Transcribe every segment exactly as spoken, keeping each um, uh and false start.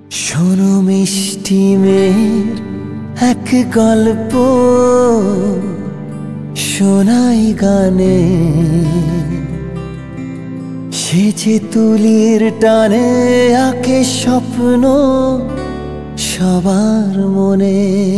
শোনো মিষ্টি মেয়ের এক গল্প শোনাই গানে, সে যে তুলির টানে আঁকে স্বপ্ন সবার মনে।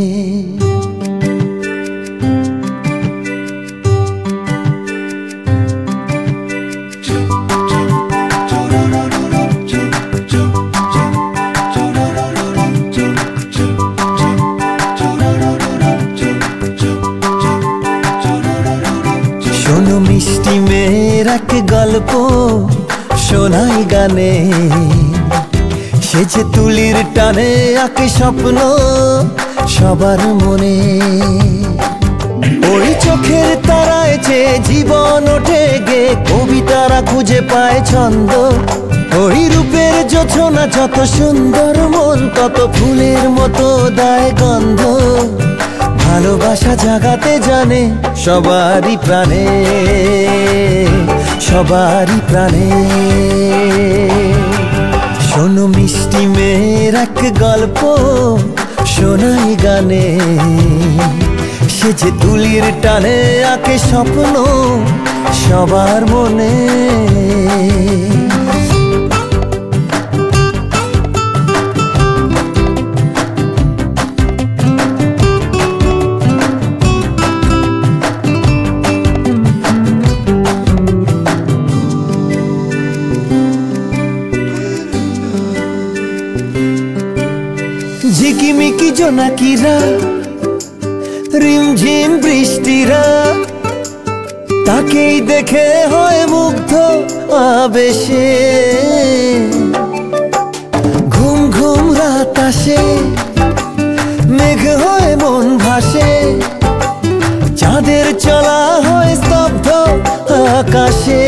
শোনো মিষ্টি মেয়ের এক গল্প শোনাই গানে, সে যে তুলির টানে আঁকে স্বপ্ন সবার মনে। ওই চোখের তারায় যে জীবন ওঠে গে, কবিতারা খুঁজে পায় ছন্দ। ওই রূপের জোছনা যত সুন্দর, মন তত ফুলের মতো দেয় গন্ধ। ভালোবাসা জাগাতে জানে সবারই প্রাণে, সবারই প্রাণে। শোনো মিষ্টি মেয়ের এক গল্প শোনাই গানে, সে যে তুলির টানে আঁকে স্বপ্ন সবার মনে। ঝিকিমিকি জোনাকিরা, রিমঝিম বৃষ্টিরা, তাকেই দেখে হয় মুগ্ধ আবেশে। ঘুম ঘুম রাত আসে, মেঘ হয়ে মন ভাসে, চাঁদের চলা হয় স্তব্ধ আকাশে।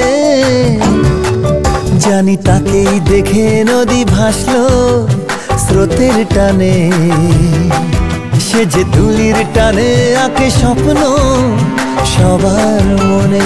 জানি তাকেই দেখে নদী ভাসলো স্রোতের টানে, সে যে তুলির টানে আঁকে স্বপ্ন সবার মনে।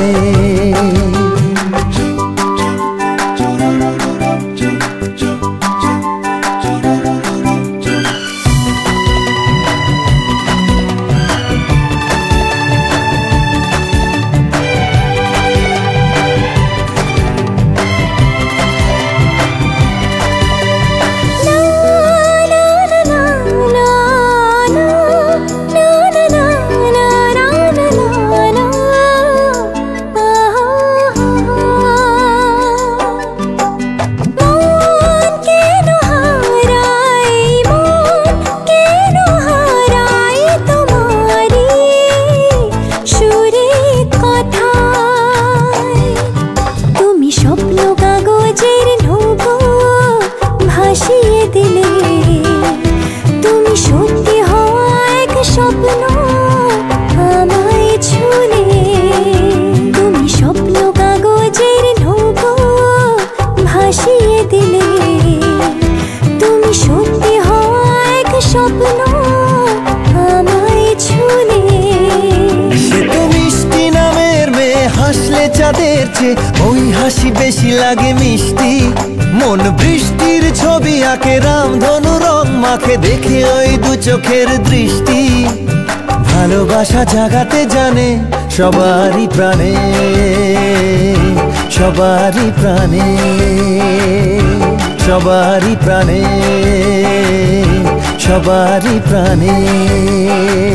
চাঁদের চেয়ে ওই হাসি বেশি লাগে মিষ্টি, মন বৃষ্টির ছবি আঁকে রামধনু রং মাখে, দেখে ওই দু চোখের দৃষ্টি। ভালোবাসা জাগাতে জানে সবারই প্রাণে, সবারই প্রাণে, সবারই প্রাণে, সবারই প্রাণে।